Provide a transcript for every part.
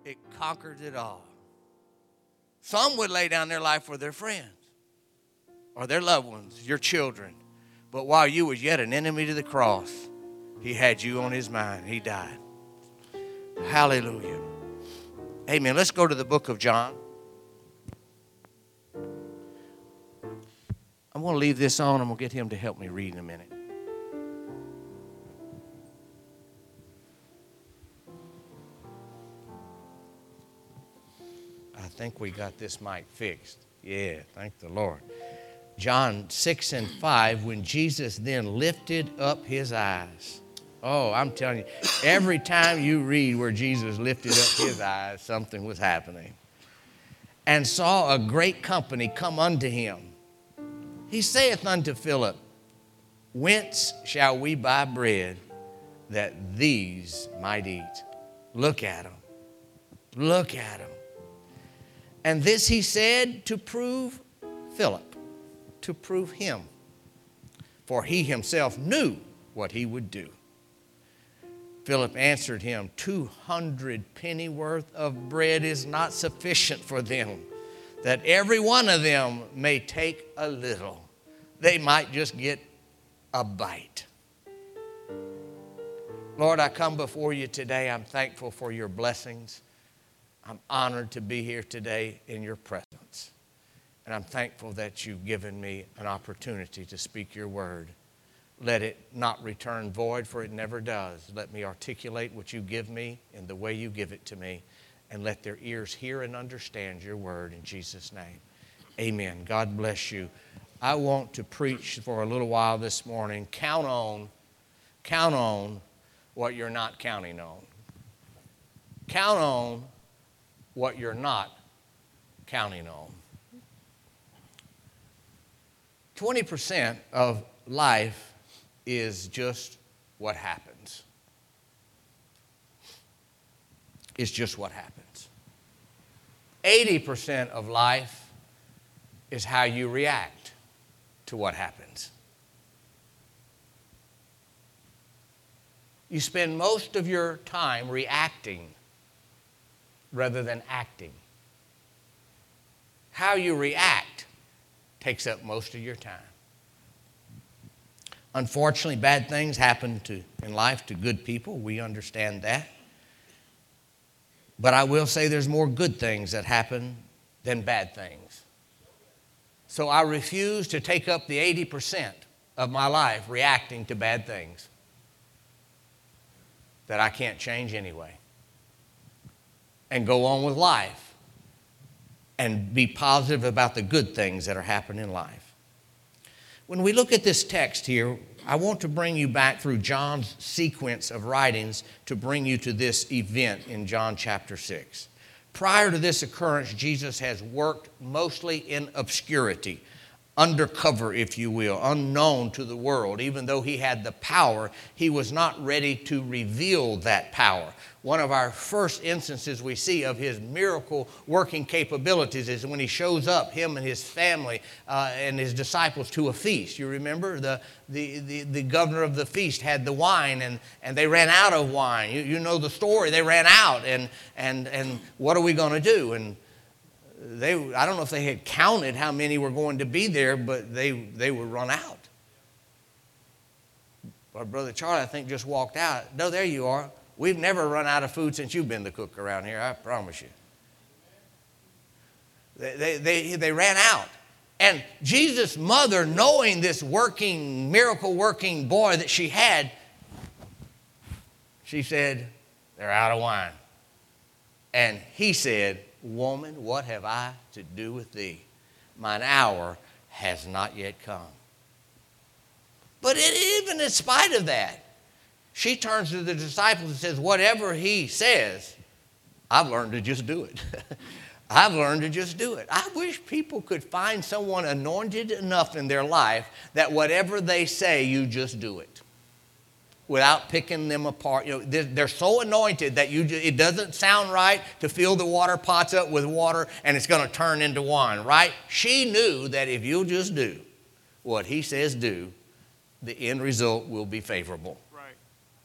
it conquers it all. Some would lay down their life for their friends or their loved ones, your children. But while you was yet an enemy to the cross, he had you on his mind. He died. Hallelujah. Amen. Let's go to the book of John. I'm going to leave this on. I'm going to get him to help me read in a minute. I think we got this mic fixed. Yeah, thank the Lord. John 6:5, when Jesus then lifted up his eyes. Oh, I'm telling you, every time you read where Jesus lifted up his eyes, something was happening. And saw a great company come unto him. He saith unto Philip, whence shall we buy bread that these might eat? Look at them. Look at them. And this he said to prove Philip, to prove him. For he himself knew what he would do. Philip answered him, 200 pennyworth of bread is not sufficient for them, that every one of them may take a little. They might just get a bite. Lord, I come before you today. I'm thankful for your blessings. I'm honored to be here today in your presence. And I'm thankful that you've given me an opportunity to speak your word. Let it not return void, for it never does. Let me articulate what you give me in the way you give it to me. And let their ears hear and understand your word in Jesus' name. Amen. God bless you. I want to preach for a little while this morning. Count on what you're not counting on. Count on what you're not counting on. 20% of life is just what happens. It's just what happens. 80% of life is how you react to what happens. You spend most of your time reacting rather than acting. How you react takes up most of your time. Unfortunately, bad things happen in life to good people. We understand that. But I will say there's more good things that happen than bad things. So I refuse to take up the 80% of my life reacting to bad things that I can't change anyway. And go on with life and be positive about the good things that are happening in life. When we look at this text here, I want to bring you back through John's sequence of writings to bring you to this event in John chapter 6. Prior to this occurrence, Jesus has worked mostly in obscurity, undercover, if you will, unknown to the world. Even though he had the power, he was not ready to reveal that power. One of our first instances we see of his miracle working capabilities is when he shows up, him and his family and his disciples, to a feast. You remember the governor of the feast had the wine and they ran out of wine. You know the story. They ran out and what are we going to do? And I don't know if they had counted how many were going to be there, but they would run out. But Brother Charlie, I think, just walked out. No, there you are. We've never run out of food since you've been the cook around here, I promise you. They ran out. And Jesus' mother, knowing this miracle working boy that she had, she said, they're out of wine. And he said, woman, what have I to do with thee? Mine hour has not yet come. But even in spite of that, she turns to the disciples and says, whatever he says, I've learned to just do it. I've learned to just do it. I wish people could find someone anointed enough in their life that whatever they say, you just do it without picking them apart. You know, they're so anointed that it doesn't sound right to fill the water pots up with water and it's going to turn into wine, right? She knew that if you'll just do what he says do, the end result will be favorable.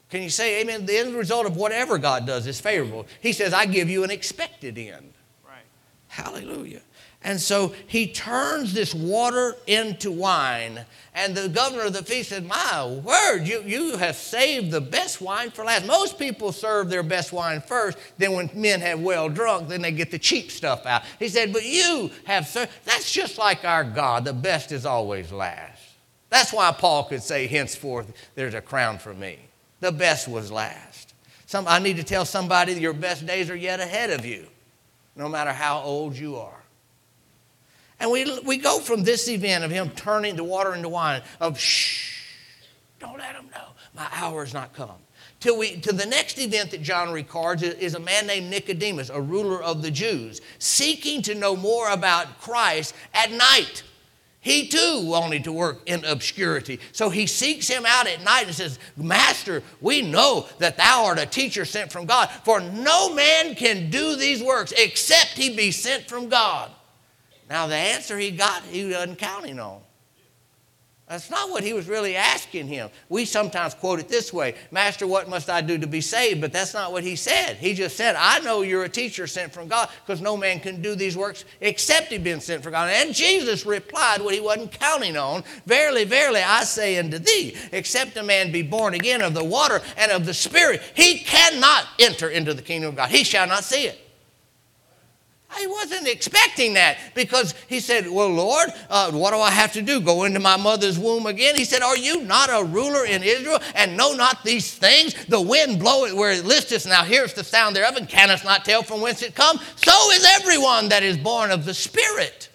Can you say amen? The end result of whatever God does is favorable. He says, I give you an expected end. Right. Hallelujah. And so he turns this water into wine. And the governor of the feast said, my word, you have saved the best wine for last. Most people serve their best wine first. Then when men have well drunk, then they get the cheap stuff out. He said, but you have served. That's just like our God. The best is always last. That's why Paul could say, henceforth, there's a crown for me. The best was last. I need to tell somebody your best days are yet ahead of you, no matter how old you are. And we go from this event of him turning the water into wine, of don't let them know, my hour has not come. To the next event that John records is a man named Nicodemus, a ruler of the Jews, seeking to know more about Christ at night. He too wanted to work in obscurity. So he seeks him out at night and says, Master, we know that thou art a teacher sent from God, for no man can do these works except he be sent from God. Now, the answer he got, he wasn't counting on. That's not what he was really asking him. We sometimes quote it this way, Master, what must I do to be saved? But that's not what he said. He just said, I know you're a teacher sent from God, because no man can do these works except he been sent from God. And Jesus replied what he wasn't counting on. Verily, verily, I say unto thee, except a man be born again of the water and of the Spirit, he cannot enter into the kingdom of God. He shall not see it. He wasn't expecting that, because he said, well, Lord, what do I have to do? Go into my mother's womb again? He said, are you not a ruler in Israel and know not these things? The wind bloweth where it listeth, now hearest the sound thereof, and canst not tell from whence it come. So is everyone that is born of the Spirit.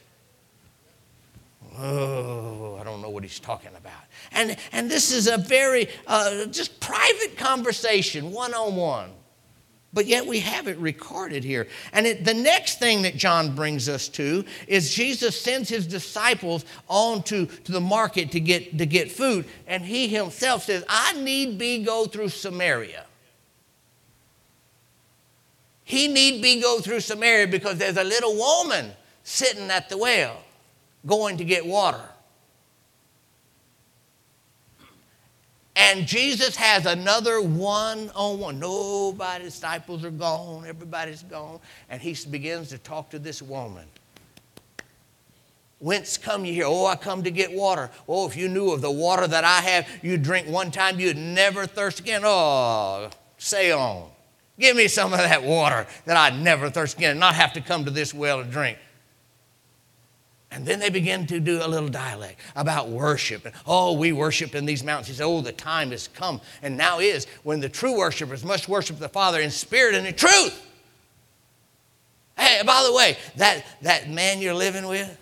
Oh, I don't know what he's talking about. And this is a very just private conversation, one-on-one. But yet we have it recorded here. And the next thing that John brings us to is Jesus sends his disciples on to the market to get food. And he himself says, I need be go through Samaria. He need be go through Samaria because there's a little woman sitting at the well going to get water. And Jesus has another one-on-one. Nobody, disciples are gone. Everybody's gone. And he begins to talk to this woman. Whence come you here? Oh, I come to get water. Oh, if you knew of the water that I have, you'd drink one time, you'd never thirst again. Oh, say on. Give me some of that water that I'd never thirst again and not have to come to this well to drink. And then they begin to do a little dialect about worship. And, oh, we worship in these mountains. He said, oh, the time has come and now is when the true worshipers must worship the Father in spirit and in truth. Hey, by the way, that man you're living with,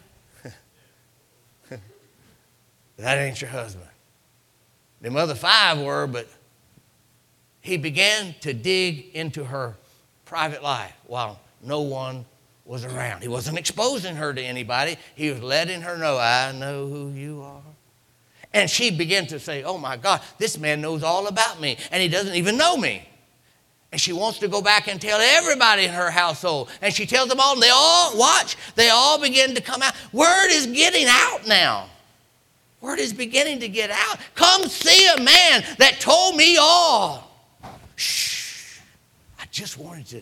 that ain't your husband. Them other 5 were, but he began to dig into her private life while no one was around. He wasn't exposing her to anybody. He was letting her know, I know who you are. And she began to say, oh my God, this man knows all about me and he doesn't even know me. And she wants to go back and tell everybody in her household. And she tells them all, and they all begin to come out. Word is getting out now. Word is beginning to get out. Come see a man that told me all. Shh. I just wanted to.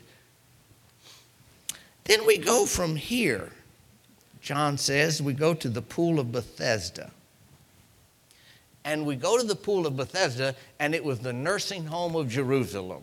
Then we go from here. John says we go to the pool of Bethesda. And we go to the pool of Bethesda, and it was the nursing home of Jerusalem.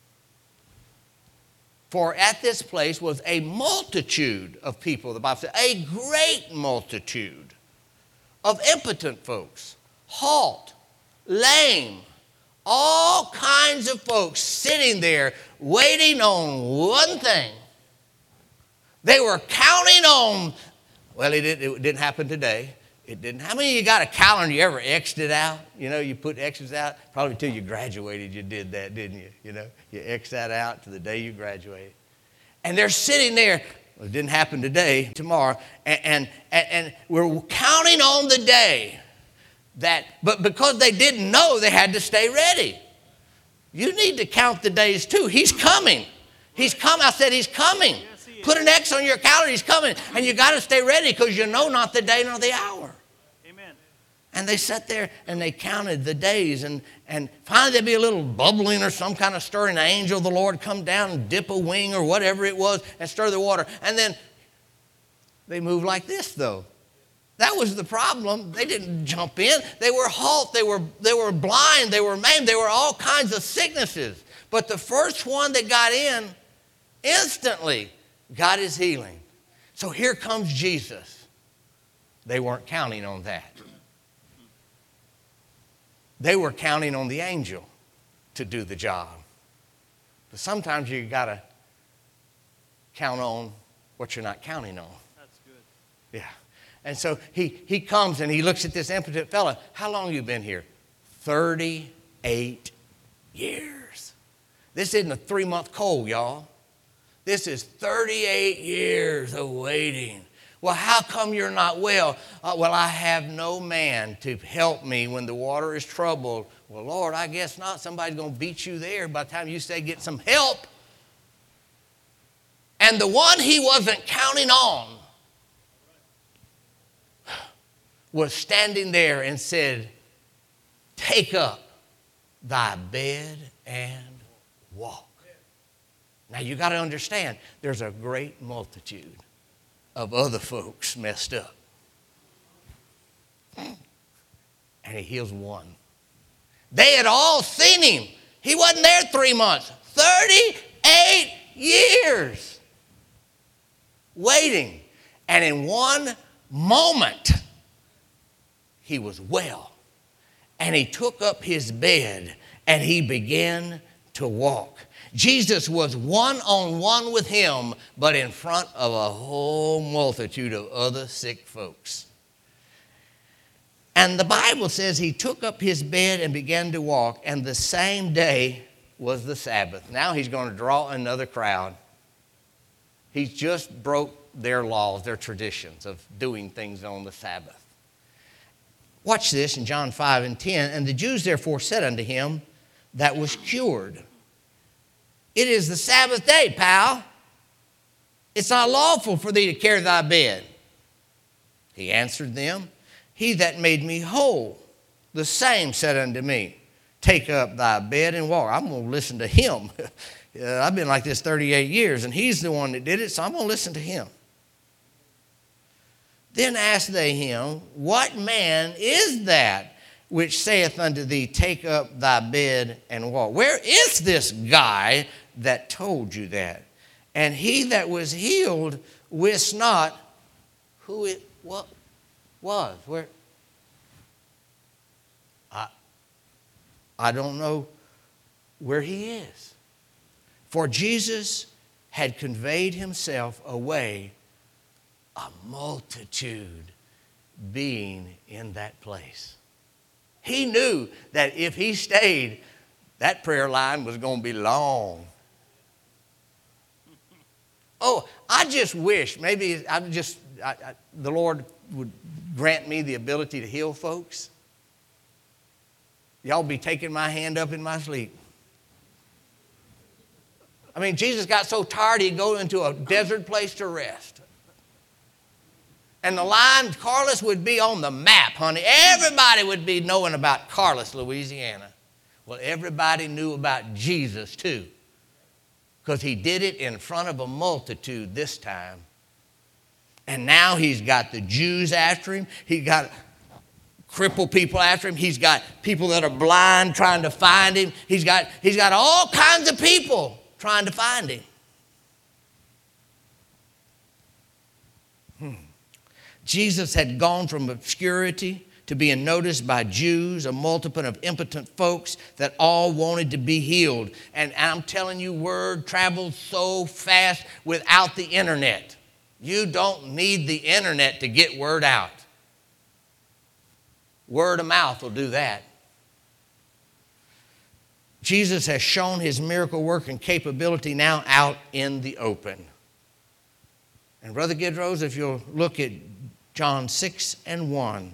For at this place was a multitude of people, the Bible says, a great multitude of impotent folks, halt, lame, all kinds of folks sitting there waiting on one thing. They were counting on, well, it didn't happen today. It didn't. How many of you got a calendar? You ever X'd it out? You know, you put X's out. Probably until you graduated you did that, didn't you? You know, you X that out to the day you graduated. And they're sitting there. Well, it didn't happen today, tomorrow. And we're counting on the day that, but because they didn't know, they had to stay ready. You need to count the days too. He's coming. He's coming. I said he's coming. Put an X on your calendar. He's coming. And you got to stay ready because you know not the day nor the hour. Amen. And they sat there and they counted the days. And finally there'd be a little bubbling or some kind of stirring. The angel of the Lord come down and dip a wing or whatever it was and stir the water. And then they moved like this, though. That was the problem. They didn't jump in. They were halt. They were blind. They were maimed. They were all kinds of sicknesses. But the first one that got in instantly got his healing. So here comes Jesus. They weren't counting on that. They were counting on the angel to do the job. But sometimes you got to count on what you're not counting on. That's good. Yeah. And so he comes and he looks at this impotent fella. How long have you been here? 38 years. This isn't a 3-month cold, y'all. This is 38 years of waiting. Well, how come you're not well? Well, I have no man to help me when the water is troubled. Well, Lord, I guess not. Somebody's going to beat you there by the time you say get some help. And the one he wasn't counting on was standing there and said, take up thy bed and walk. Now, you got to understand, there's a great multitude of other folks messed up. And he heals one. They had all seen him. He wasn't there 3 months. 38 years waiting. And in one moment, he was well. And he took up his bed and he began to walk. Jesus was one-on-one with him, but in front of a whole multitude of other sick folks. And the Bible says he took up his bed and began to walk, and the same day was the Sabbath. Now he's going to draw another crowd. He's just broke their laws, their traditions of doing things on the Sabbath. Watch this in John 5:10. And the Jews therefore said unto him that was cured, it is the Sabbath day, pal. It's not lawful for thee to carry thy bed. He answered them, he that made me whole, the same said unto me, take up thy bed and walk. I'm going to listen to him. I've been like this 38 years, and he's the one that did it, so I'm going to listen to him. Then asked they him, what man is that which saith unto thee, take up thy bed and walk? Where is this guy that told you that? And he that was healed wist not who it was. Where? I don't know where he is. For Jesus had conveyed himself away, a multitude being in that place. He knew that if he stayed, that prayer line was going to be long. Oh, I just wish, maybe the Lord would grant me the ability to heal folks. Y'all be taking my hand up in my sleep. I mean, Jesus got so tired he'd go into a desert place to rest. And the line, Carlos would be on the map, honey. Everybody would be knowing about Carlos, Louisiana. Well, everybody knew about Jesus too, because he did it in front of a multitude this time. And now he's got the Jews after him. He's got crippled people after him. He's got people that are blind trying to find him. He's got all kinds of people trying to find him. Jesus had gone from obscurity to being noticed by Jews, a multitude of impotent folks that all wanted to be healed. And I'm telling you, word travels so fast without the internet. You don't need the internet to get word out. Word of mouth will do that. Jesus has shown his miracle working capability now out in the open. And Brother Gidrose, if you'll look at John 6:1.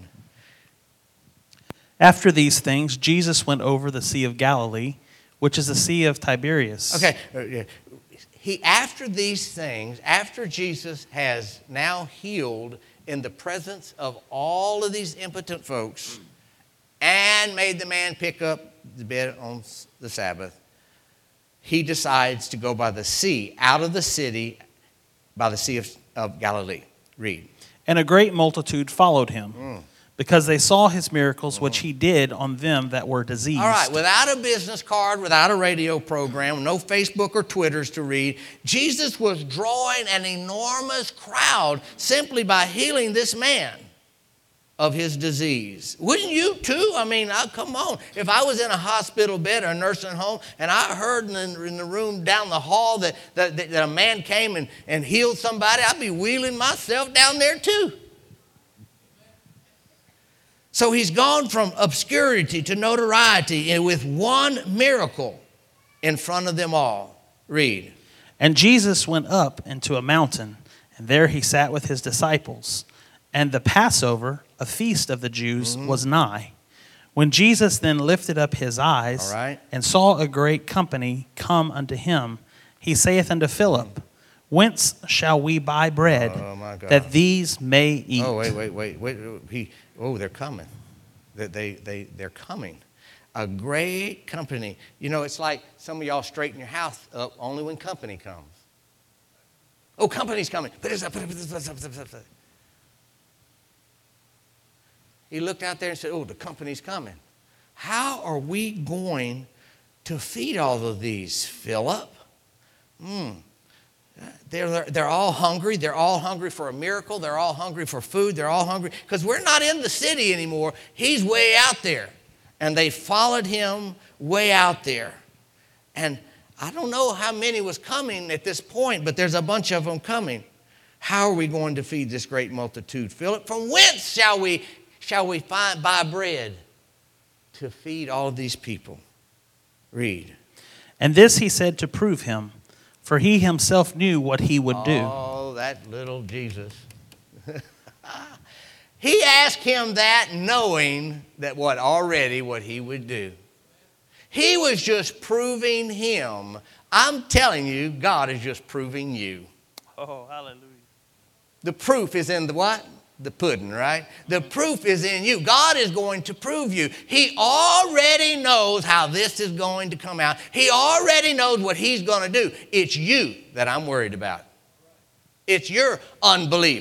After these things, Jesus went over the Sea of Galilee, which is the Sea of Tiberias. Okay. After these things, after Jesus has now healed in the presence of all of these impotent folks, and made the man pick up the bed on the Sabbath, he decides to go by the sea, out of the city, by the Sea of Galilee. Read. And a great multitude followed him, because they saw his miracles which he did on them that were diseased. All right, without a business card, without a radio program, no Facebook or Twitters to read, Jesus was drawing an enormous crowd simply by healing this man of his disease. Wouldn't you too? I mean, come on. If I was in a hospital bed or a nursing home and I heard in the room down the hall that a man came and healed somebody, I'd be wheeling myself down there too. So he's gone from obscurity to notoriety with one miracle in front of them all. Read. And Jesus went up into a mountain, and there he sat with his disciples. And the Passover, a feast of the Jews, was nigh. When Jesus then lifted up his eyes and saw a great company come unto him, he saith unto Philip, Whence shall we buy bread that these may eat? Oh, wait. They're coming. They're coming. A great company. You know, it's like some of y'all straighten your house up only when company comes. Oh, company's coming. He looked out there and said, oh, the company's coming. How are we going to feed all of these, Philip? They're all hungry. They're all hungry for a miracle. They're all hungry for food. They're all hungry because we're not in the city anymore. He's way out there. And they followed him way out there. And I don't know how many was coming at this point, but there's a bunch of them coming. How are we going to feed this great multitude, Philip? From whence shall we buy bread to feed all of these people? Read. And this he said to prove him, for he himself knew what he would do. Oh, that little Jesus. He asked him that knowing that what he would do. He was just proving him. I'm telling you, God is just proving you. Oh, hallelujah. The proof is in the what? The pudding, right? The proof is in you. God is going to prove you. He already knows how this is going to come out. He already knows what he's going to do. It's you that I'm worried about. It's your unbelief.